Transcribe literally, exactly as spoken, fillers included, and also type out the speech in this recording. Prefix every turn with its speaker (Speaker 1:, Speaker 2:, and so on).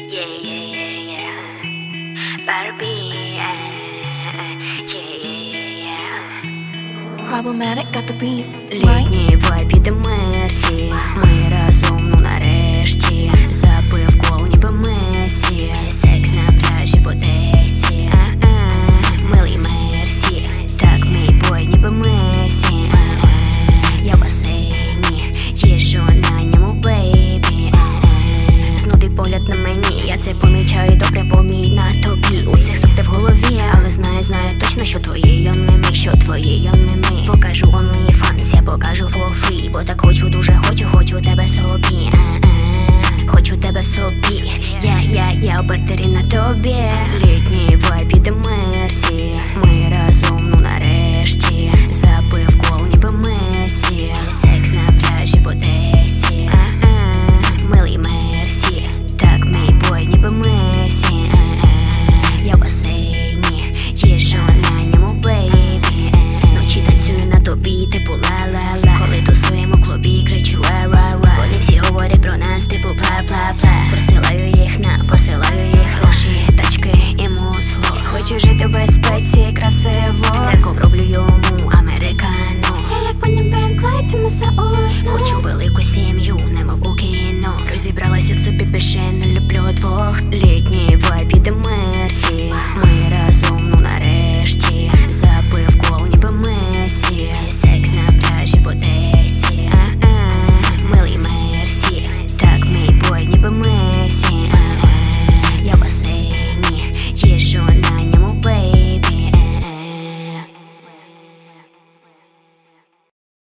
Speaker 1: Yeah, yeah, yeah, yeah. Barbie, yeah, yeah, yeah, yeah.
Speaker 2: Problematic, got the beef.
Speaker 1: Літній вайб іде мерсі. Ми разом, ну нарешті. Забив гол, ніби Месі. Секс на пляжі в Одесі. А-а, милий Мерсі. Так, мій бой, ніби Месі. А-а, я в басейні, їжу на ньому, бейбі. А-а, знудий погляд на мені, я це помічаю добре, бо мій на тобі. У цих сутте в голові, але знаю, знаю точно, що твоєю не мій, що твоєю не мій. Покажу OnlyFans, я покажу for free, бо так хочу, дуже хочу, хочу тебе собі. А-а, хочу тебе в собі. Я, я, я у бартері на тобі. Літній вайб іде мерсі. Ми разом, ну нарешті. Забив гол, ніби Месі. Секс на пляжі в Одесі. А-а, милий Мерсі. Так, мій бой, ніби Месі. А-а, я в басейні, їжу на ньому, бейбі. Ночі танцюю на тобі, типу ла-ла-ла. Коли тусуємо в клубі, кричу ра-ра-ра. Вони всі говорять про нас, типу пла-пла-пла. Посилаю їх на, посилаю їх гроші, тачки і мусло. Хочу жити в безпеці, красиво. Таку роблю йому американу.
Speaker 2: Я як Бонні Бен Клайд, і ми заодно.
Speaker 1: Хочу велику сім'ю, немов у кіно. Розібралася в собі, більше не люблю двох. Літній вайб іде